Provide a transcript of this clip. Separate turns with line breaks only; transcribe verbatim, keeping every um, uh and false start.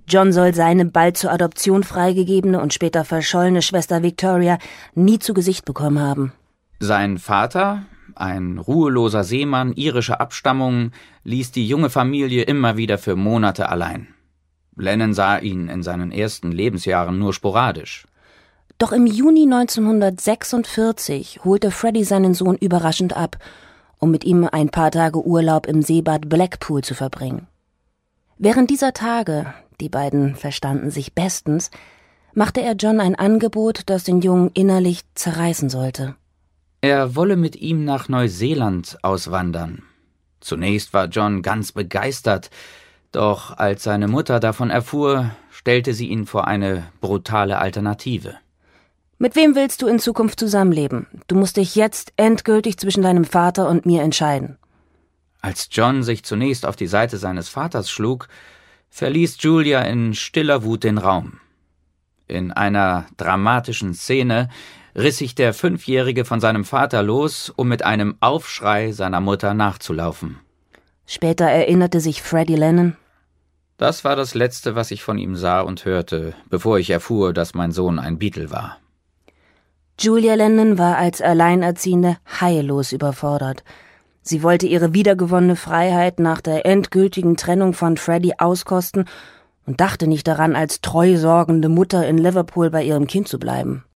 John soll seine bald zur Adoption freigegebene und später verschollene Schwester Victoria nie zu Gesicht bekommen haben.
Sein Vater, ein ruheloser Seemann irischer Abstammung, ließ die junge Familie immer wieder für Monate allein. Lennon sah ihn in seinen ersten Lebensjahren nur sporadisch.
Doch im Juni neunzehnhundertsechsundvierzig holte Freddie seinen Sohn überraschend ab, um mit ihm ein paar Tage Urlaub im Seebad Blackpool zu verbringen. Während dieser Tage, die beiden verstanden sich bestens, machte er John ein Angebot, das den Jungen innerlich zerreißen sollte.
Er wolle mit ihm nach Neuseeland auswandern. Zunächst war John ganz begeistert, doch als seine Mutter davon erfuhr, stellte sie ihn vor eine brutale Alternative.
»Mit wem willst du in Zukunft zusammenleben? Du musst dich jetzt endgültig zwischen deinem Vater und mir entscheiden.«
Als John sich zunächst auf die Seite seines Vaters schlug, verließ Julia in stiller Wut den Raum. In einer dramatischen Szene riss sich der Fünfjährige von seinem Vater los, um mit einem Aufschrei seiner Mutter nachzulaufen.
Später erinnerte sich Freddie Lennon:
Das war das Letzte, was ich von ihm sah und hörte, bevor ich erfuhr, dass mein Sohn ein Beatle war.
Julia Lennon war als Alleinerziehende heillos überfordert. Sie wollte ihre wiedergewonnene Freiheit nach der endgültigen Trennung von Freddie auskosten und dachte nicht daran, als treu sorgende Mutter in Liverpool bei ihrem Kind zu bleiben.